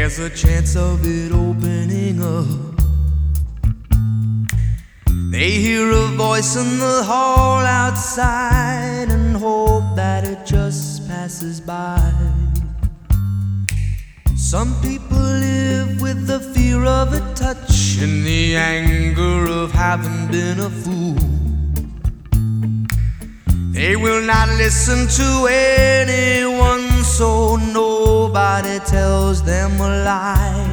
there's a chance of it opening up. They hear a voice in the hall outside and hope that it just passes by. Some people live with the fear of a touch and the anger of having been a fool. They will not listen to anyone, so nobody tells them a lie.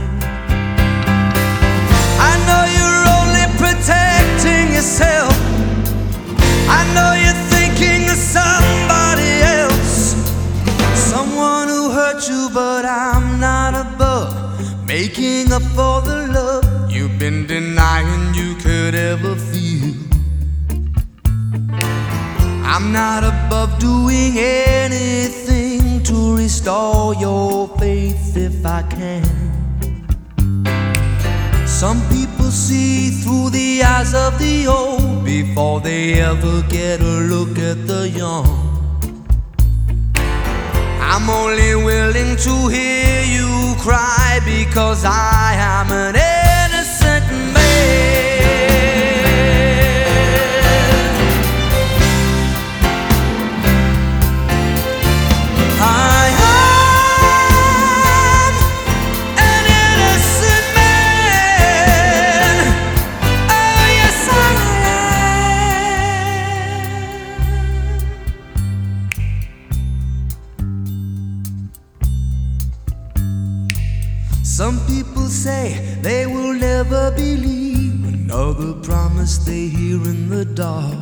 I know you're only protecting yourself. I know you're thinking of somebody else, someone who hurt you, but I'm not above making up for the love you've been denying you could ever feel. I'm not above doing anything to restore your faith if I can. Some people see through the eyes of the old before they ever get a look at the young. I'm only willing to hear you cry because I am an innocent man. I am an innocent man. Oh yes I am. Some people say they will never believe another promise they hear in the dark,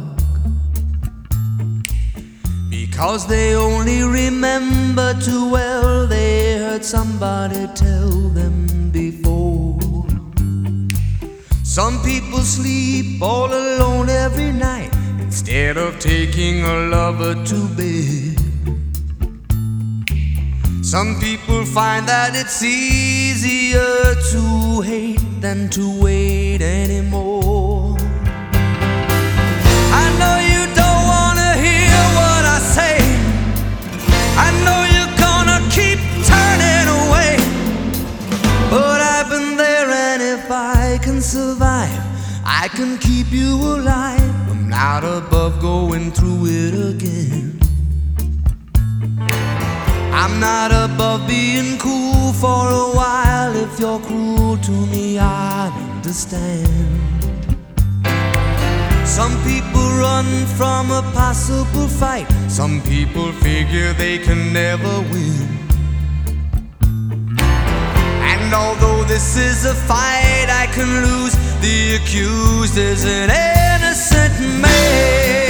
because they only remember too well they heard somebody tell them before. Some people sleep all alone every night instead of taking a lover to bed. Some people find that it's easier to hate than to wait anymore. I know you don't wanna hear what I say. I know you're gonna keep turning away, but I've been there, and if I can survive, I can keep you alive. I'm not above going through it again. I'm not above being cool for a while. If you're cruel to me, I understand. Some people run from a possible fight. Some people figure they can never win. And although this is a fight I can lose, the accused is an innocent man.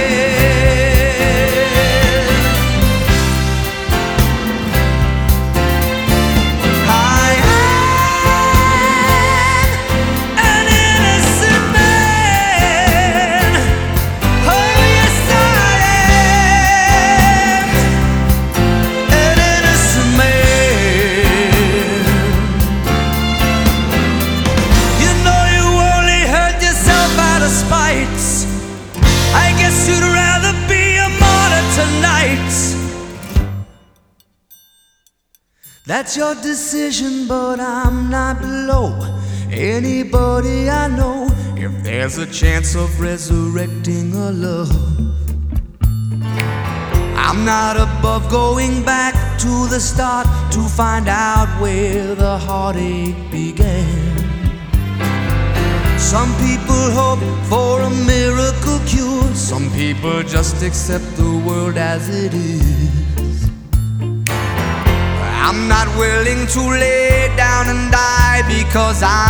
I guess you'd rather be a martyr tonight. That's your decision, but I'm not below anybody I know. If there's a chance of resurrecting a love, I'm not above going back to the start to find out where the heartache began. Some people hope for a miracle cure. Some people just accept the world as it is. I'm not willing to lay down and die because I